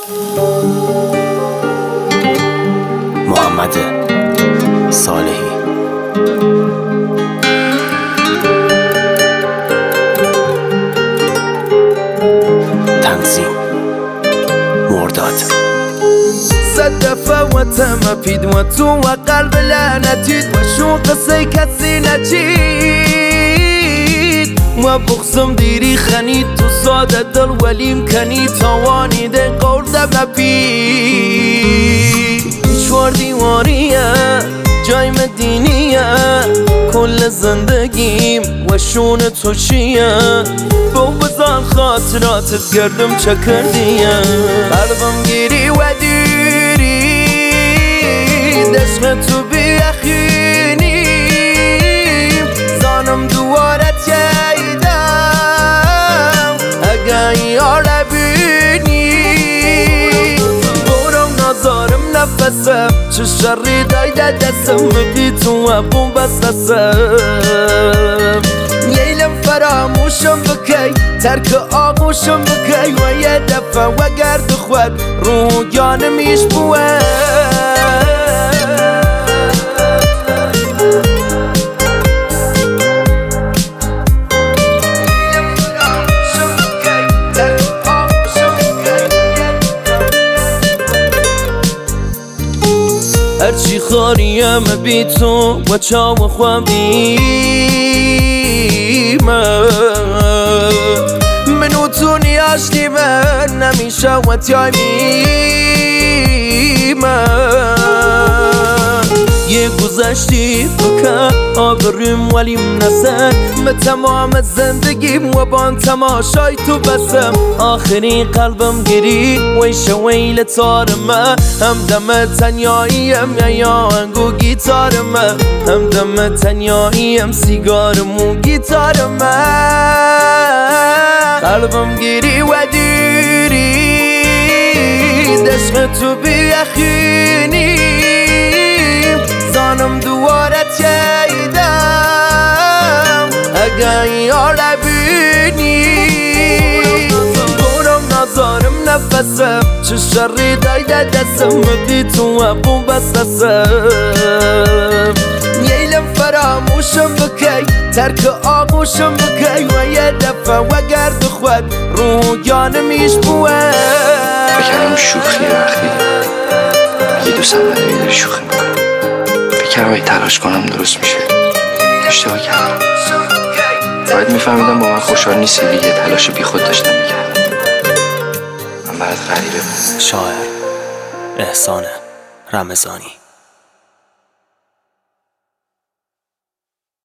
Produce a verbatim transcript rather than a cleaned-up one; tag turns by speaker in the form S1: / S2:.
S1: محمد صالحی. تنظیم مرداد.
S2: صد دفعه و تمپید و تو و قلب لعنتید و شو قصه کسی نچید و بغزم دیری خنید تو ساده دل ولیم کنید توانی ده قرده مپید چوار دیواریه جای مدینیه کل زندگیم و شون تو چیه بو بزن خاطراتت گردم چه کردیه قلبم گیری و دیری دشم تو بیخینیم زانم دوارت ییدم اگه یاره بینی برم نازارم نفسم چه شری دایده دستم بی تو و بوم بستسم نیلم فراموشم بکی ترک آغوشم بکی و یه دفعه و گرد خود رو جانم ایش بوه هرچی خاریم بی تو و چاو خوابیم منو تو نیاشتی من نمیشه و تیمیم یه گذشتی بکن آبریم ولیم نسن به تمام زندگیم و بان تماشای تو بسم آخری قلبم گری ویش ویل تارم هم دم تنیاییم یا انگو گیتارم هم دم تنیاییم سیگارم و گیتارم قلبم گری و دیری دشق تو بیخینیم زانم دوارت ییدم اگه یاره بینی برم نازارم نفسم چه شری دایده دستم بی تو و بوم بستسم نیلم فراموشم بکی ترک آغوشم بکی و یه دفعه و گرد خود رو جانم ایش بوه
S3: بکنم شوخی وقتی اگه دوستم نداری داری شوخی میکنم فکرم اگه تلاش کنم درست میشه اشتباه کردم باید میفهمیدم با من خوشحال نیستی دیگه تلاش بی خود داشتم میکردم من برات غریبه
S1: شاعر احسان رمضانی.